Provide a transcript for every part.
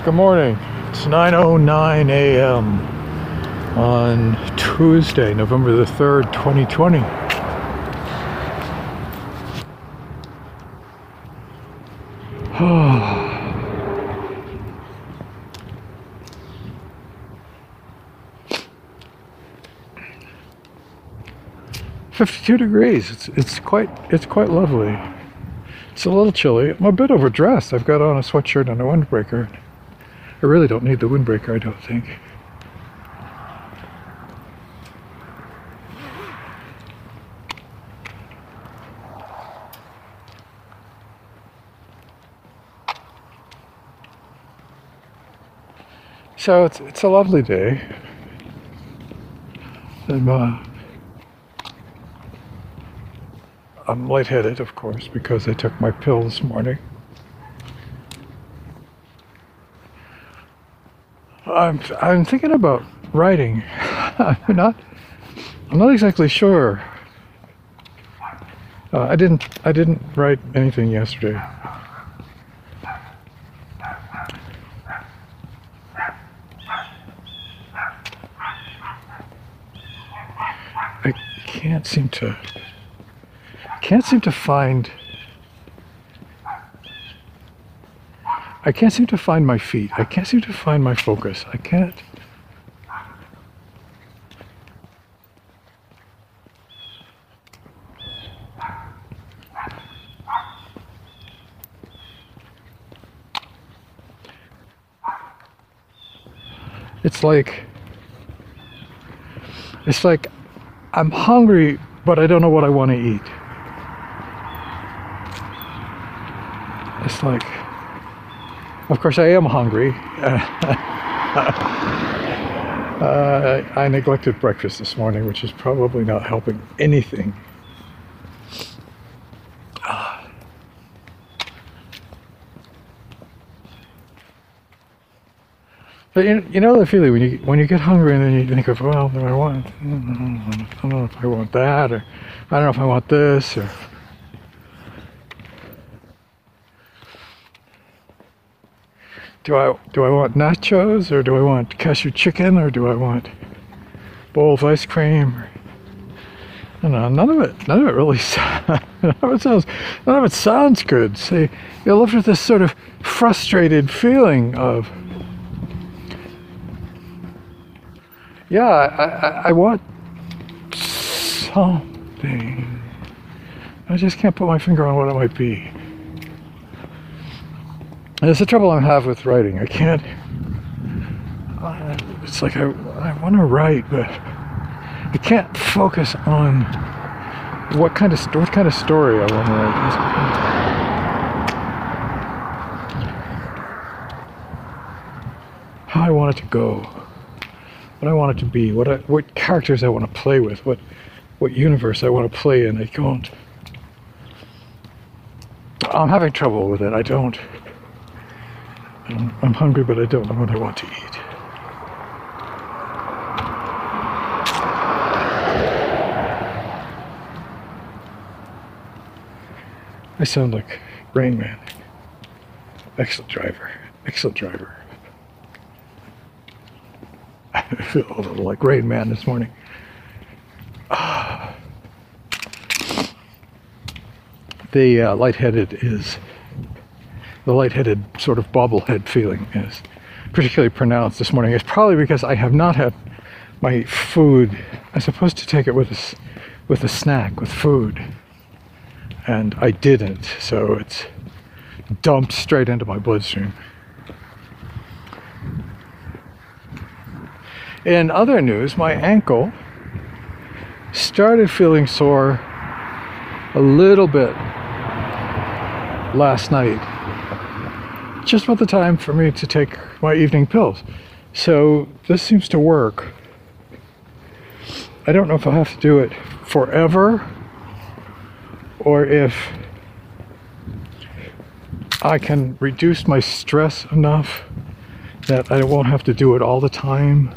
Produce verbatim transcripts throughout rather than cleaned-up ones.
Good morning. It's nine oh nine a m on Tuesday, November the third, twenty twenty. fifty-two degrees. It's it's quite it's quite lovely. It's a little chilly. I'm a bit overdressed. I've got on a sweatshirt and a windbreaker. I really don't need the windbreaker, I don't think. So it's it's a lovely day. And, uh, I'm lightheaded, of course, because I took my pill this morning. I'm I'm thinking about writing. I'm not I'm not exactly sure. Uh, I didn't I didn't write anything yesterday. I can't seem to can't seem to find I can't seem to find my feet. I can't seem to find my focus. I can't. It's like, it's like I'm hungry, but I don't know what I want to eat. It's like, of course, I am hungry. uh, I neglected breakfast this morning, which is probably not helping anything. But you, you know the feeling when you when you get hungry and then you think of, well, what do I want? I don't know if I want that, or I don't know if I want this, or Do I do I want nachos, or do I want cashew chicken, or do I want a bowl of ice cream? I don't know. None of it. None of it really. None of it sounds. None of it sounds good. See, you're left with this sort of frustrated feeling of, yeah, I, I, I want something. I just can't put my finger on what it might be. And it's the trouble I have with writing. I can't. Uh, it's like I, I want to write, but I can't focus on what kind of what kind of story I want to write. How I want it to go, what I want it to be, what I, what characters I want to play with, what what universe I want to play in. I don't. I'm having trouble with it. I don't. I'm, I'm hungry, but I don't know what I want to eat. I sound like Rain Man. Excellent driver. Excellent driver. I feel a little like Rain Man this morning. Ah. The uh, lightheaded is... The lightheaded sort of bobblehead feeling is particularly pronounced this morning. It's probably because I have not had my food. I'm supposed to take it with a, with a snack, with food. And I didn't, so it's dumped straight into my bloodstream. In other news, my ankle started feeling sore a little bit last night. Just about the time for me to take my evening pills. So this seems to work. I don't know if I'll have to do it forever, or if I can reduce my stress enough that I won't have to do it all the time.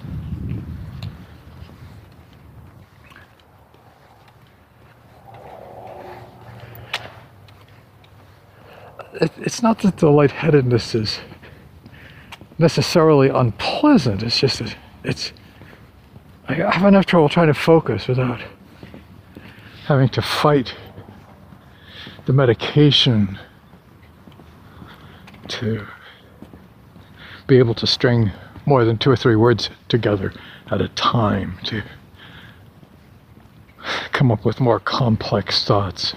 it, it's not that the lightheadedness is necessarily unpleasant. It's just that it's I have enough trouble trying to focus without having to fight the medication to be able to string more than two or three words together at a time, to come up with more complex thoughts.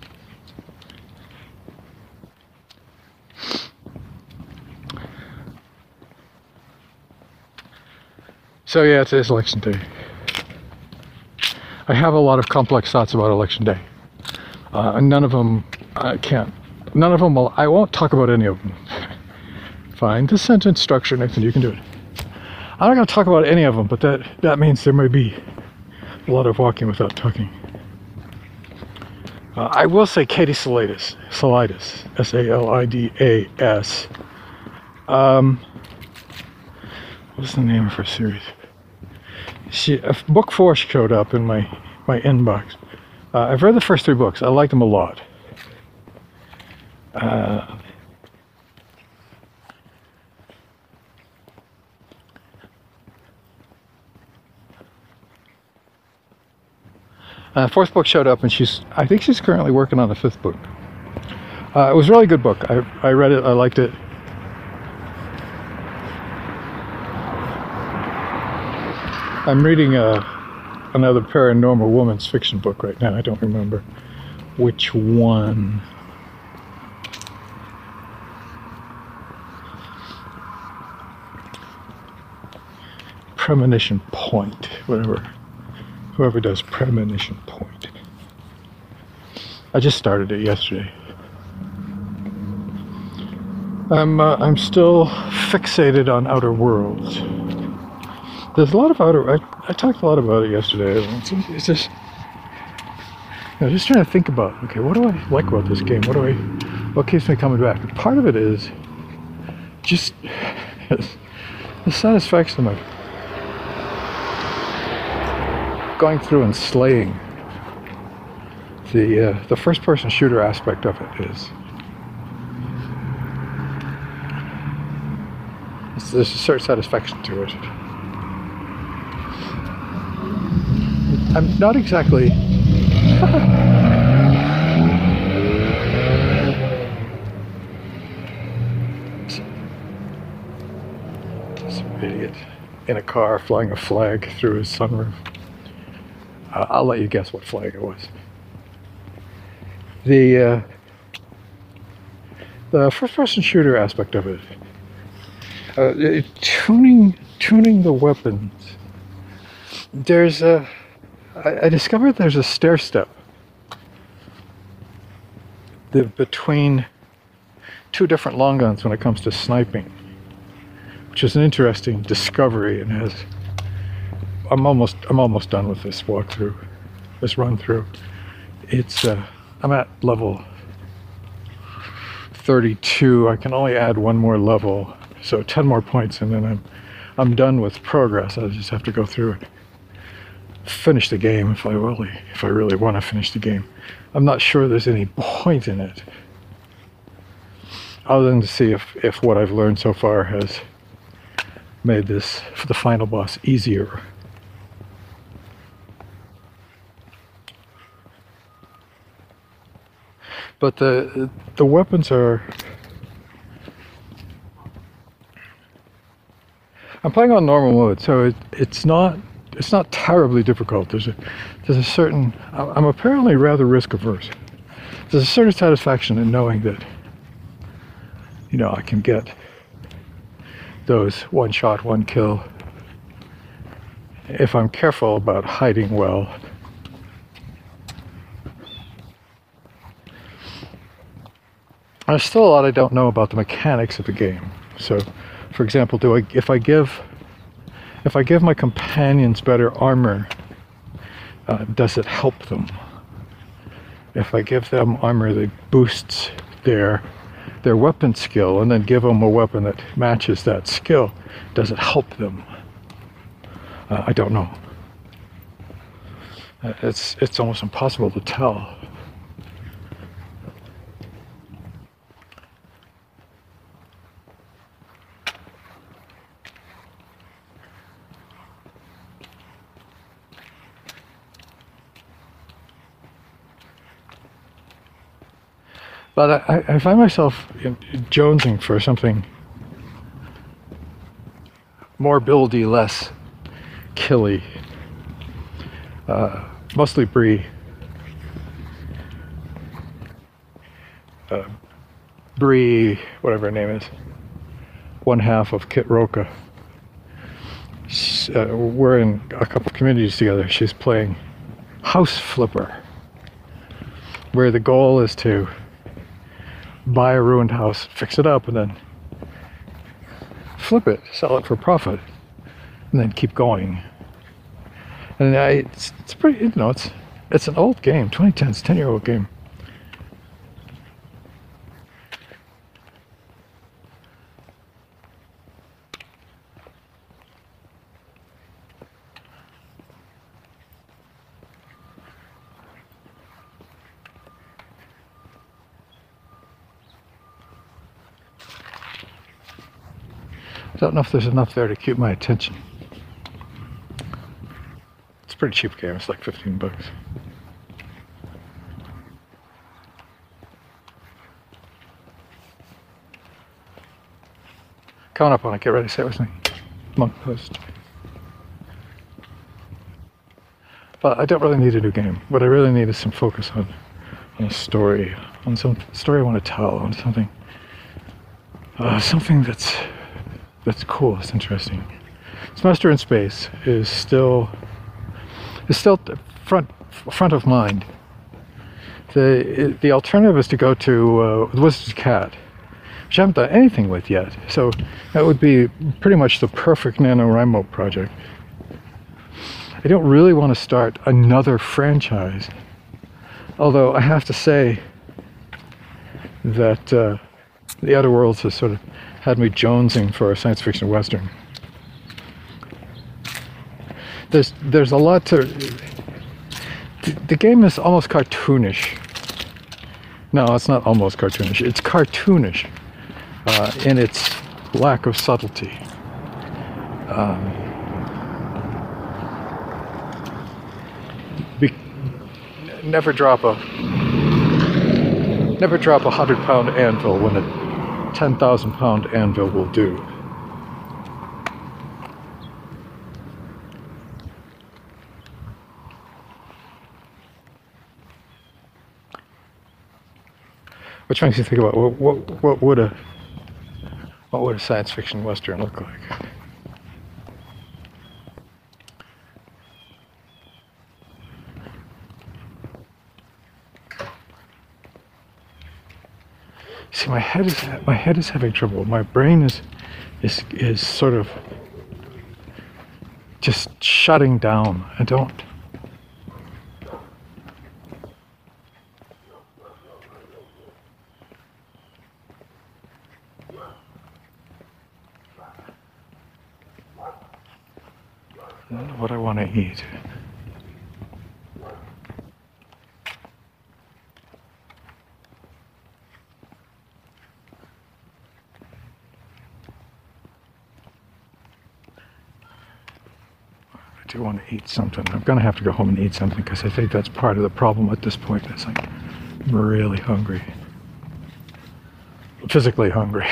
So yeah, today's election day. I have a lot of complex thoughts about election day. Uh, and none of them, I can't, none of them will, I won't talk about any of them. Find the sentence structure, Nathan, you can do it. I'm not going to talk about any of them, but that, that means there may be a lot of walking without talking. Uh, I will say Katie Salaitis, Salaitis, S A L I D A S. Um, what's the name of her series? She, uh, book four showed up in my, my inbox. Uh, I've read the first three books. I like them a lot. Uh, uh, fourth book showed up, and she's, I think she's currently working on the fifth book. Uh, it was a really good book. I, I read it. I liked it. I'm reading uh, another Paranormal Woman's fiction book right now. I don't remember which one. Premonition Point, whatever. Whoever does Premonition Point. I just started it yesterday. I'm uh, I'm still fixated on Outer Worlds. There's a lot of outer. I, I talked a lot about it yesterday. It's, it's just, you know, just trying to think about. Okay, what do I like about this game? What do I? What keeps me coming back? And part of it is just the satisfaction of going through and slaying. The uh, the first-person shooter aspect of it is. It's, there's a certain satisfaction to it. I'm not exactly. Some idiot in a car flying a flag through his sunroof. Uh, I'll let you guess what flag it was. The uh, the first-person shooter aspect of it, uh, it, tuning tuning the weapons. There's a. I discovered there's a stair step the, between two different long guns when it comes to sniping, which is an interesting discovery, and has. I'm almost I'm almost done with this walkthrough, this run through. It's uh, I'm at level thirty-two. I can only add one more level, so ten more points, and then I'm I'm done with progress. I just have to go through it. Finish the game if I really if I really want to finish the game. I'm not sure there's any point in it other than to see if, if what I've learned so far has made this for the final boss easier. But the the weapons are. I'm playing on normal mode, so it, it's not. It's not terribly difficult. There's a, there's a certain, I'm apparently rather risk averse. There's a certain satisfaction in knowing that, you know, I can get those one shot, one kill if I'm careful about hiding well. There's still a lot I don't know about the mechanics of the game. So, for example, do I, if I give If I give my companions better armor, uh, does it help them? If I give them armor that boosts their their weapon skill, and then give them a weapon that matches that skill, does it help them? Uh, I don't know. Uh, it's it's almost impossible to tell. But I, I find myself in, jonesing for something more buildy, less killy. Uh, mostly Brie. Uh, Brie, whatever her name is, one half of Kit Roca. Uh, we're in a couple of communities together. She's playing House Flipper, where the goal is to buy a ruined house, fix it up, and then flip it, sell it for profit, and then keep going. And I, it's, it's pretty, you know, it's it's an old game, twenty ten, it's a ten-year-old game. I don't know if there's enough there to keep my attention. It's a pretty cheap game, it's like fifteen bucks. Coming up on it, get ready, say it with me. Monk Post. But I don't really need a new game. What I really need is some focus on, on a story, on some story I want to tell, on something, uh, something that's that's cool, it's interesting. Semester in Space is still is still front front of mind. The the alternative is to go to uh, the Wizard's Cat, which I haven't done anything with yet. So that would be pretty much the perfect NaNoWriMo project. I don't really want to start another franchise, although I have to say that uh, The Outer Worlds has sort of had me jonesing for a science fiction western. There's there's a lot to... The, the game is almost cartoonish. No, it's not almost cartoonish. It's cartoonish uh, in its lack of subtlety. Um, be, never drop a never drop a hundred pound anvil when a ten thousand pound anvil will do. Which makes you think about what, what what would a what would a science fiction western look like? See, my head is my head is having trouble. My brain is is is sort of just shutting down. I don't. I don't know what I want to eat. I do want to eat something. I'm going to have to go home and eat something because I think that's part of the problem at this point. It's like I'm really hungry. Physically hungry.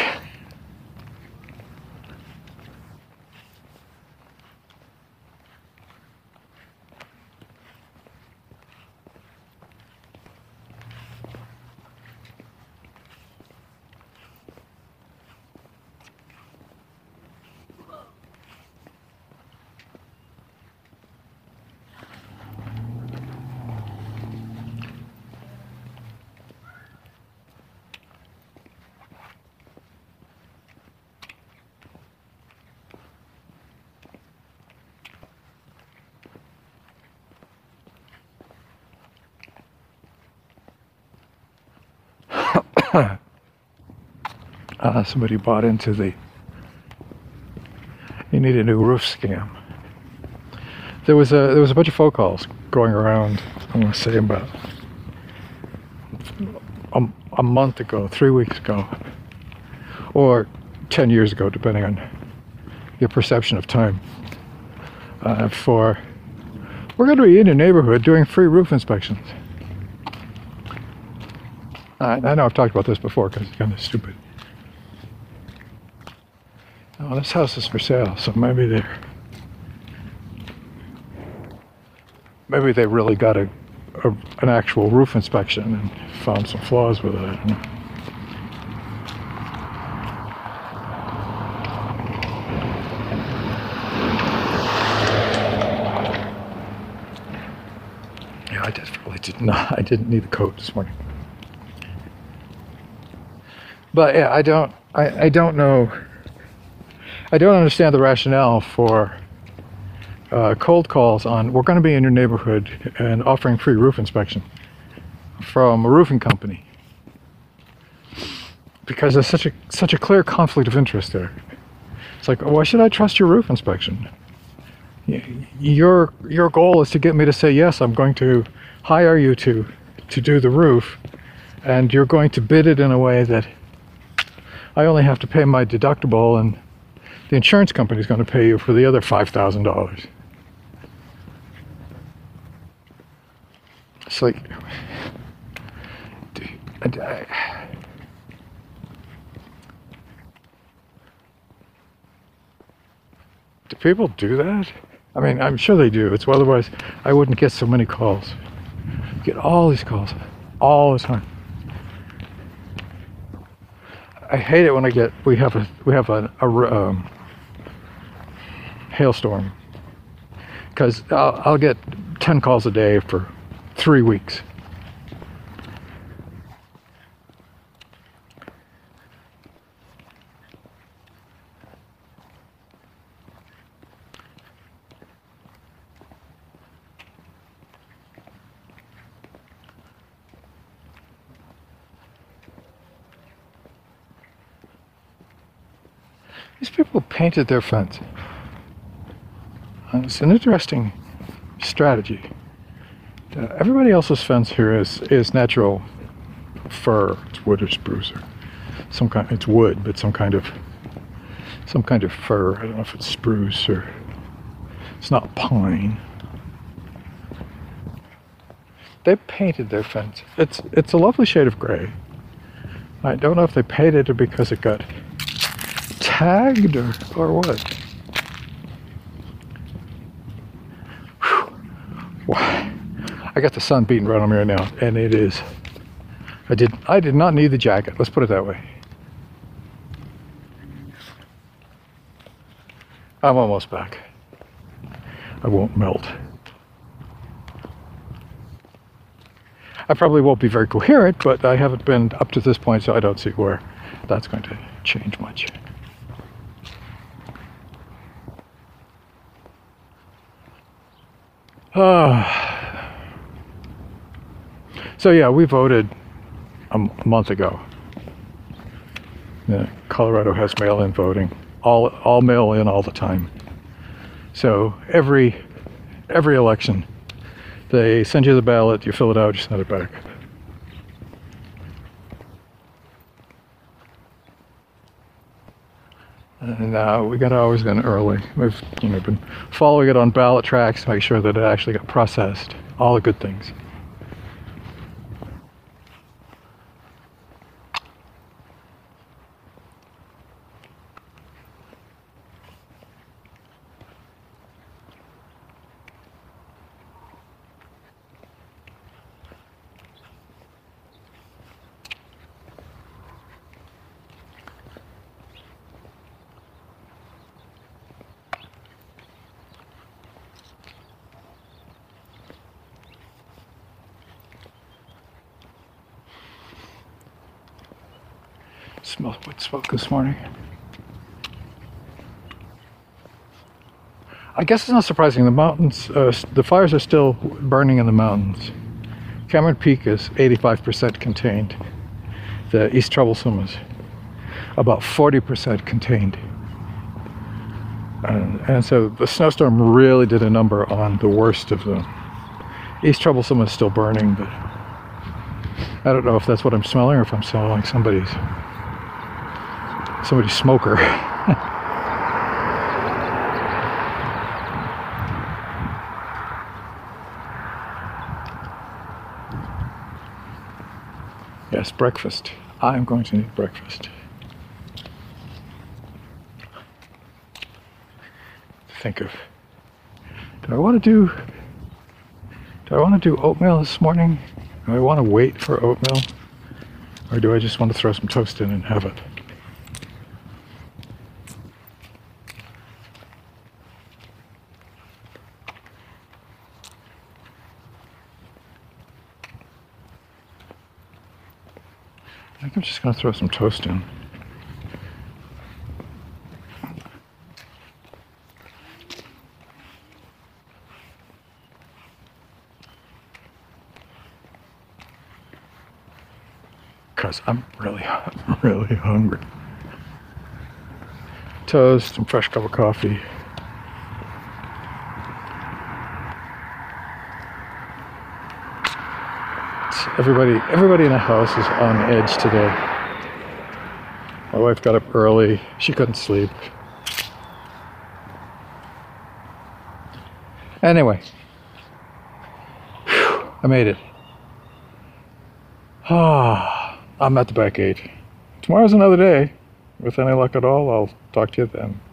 uh, somebody bought into the you need a new roof scam. There was a there was a bunch of phone calls going around. I'm going to say about a, a month ago, three weeks ago, or ten years ago, depending on your perception of time. Uh, for we're going to be in your neighborhood doing free roof inspections. I, I know I've talked about this before because it's kind of stupid. Oh, this house is for sale, so maybe they're maybe they really got a, a an actual roof inspection and found some flaws with it. I don't know. Yeah, I just really did not. I didn't need the coat this morning. But yeah, I don't. I, I don't know. I don't understand the rationale for uh, cold calls on, we're going to be in your neighborhood and offering free roof inspection from a roofing company. Because there's such a such a clear conflict of interest there. It's like, why should I trust your roof inspection? Your your goal is to get me to say, yes, I'm going to hire you to to do the roof, and you're going to bid it in a way that I only have to pay my deductible and the insurance company is going to pay you for the other five thousand dollars. It's like, I, I, do people do that? I mean, I'm sure they do. It's otherwise I wouldn't get so many calls. I get all these calls all the time. I hate it when I get we have a we have a, a um, hailstorm, because I'll, I'll get ten calls a day for three weeks. These people painted their fence. And it's an interesting strategy. Uh, everybody else's fence here is is natural fir. It's wood or spruce or some kind. It's wood, but some kind of some kind of fir. I don't know if it's spruce or it's not pine. They painted their fence. It's it's a lovely shade of gray. I don't know if they painted it because it got tagged or or what. I got the sun beating right on me right now, and it is. I did. I did not need the jacket. Let's put it that way. I'm almost back. I won't melt. I probably won't be very coherent, but I haven't been up to this point, so I don't see where that's going to change much. Uh, so yeah, we voted a m- month ago. Yeah, Colorado has mail-in voting, all all mail-in all the time. So every every election, they send you the ballot, you fill it out, you send it back. And uh, we got ours in early. We've you know been following it on ballot tracks to make sure that it actually got processed. All the good things. Smelled wood smoke this morning. I guess it's not surprising. The mountains, uh, the fires are still burning in the mountains. Cameron Peak is eighty-five percent contained. The East Troublesome is about forty percent contained. And, and so the snowstorm really did a number on the worst of them. East Troublesome is still burning, but I don't know if that's what I'm smelling or if I'm smelling somebody's somebody's smoker. Yeah, yes, breakfast. I'm going to need breakfast. Think of, do I want to do, do I want to do oatmeal this morning? Do I want to wait for oatmeal? Or do I just want to throw some toast in and have it? I think I'm just going to throw some toast in. Because I'm really, really hungry. Toast, some fresh cup of coffee. Everybody, everybody in the house is on edge today. My wife got up early. She couldn't sleep. Anyway, whew, I made it. Ah, I'm at the back gate. Tomorrow's another day. With any luck at all, I'll talk to you then.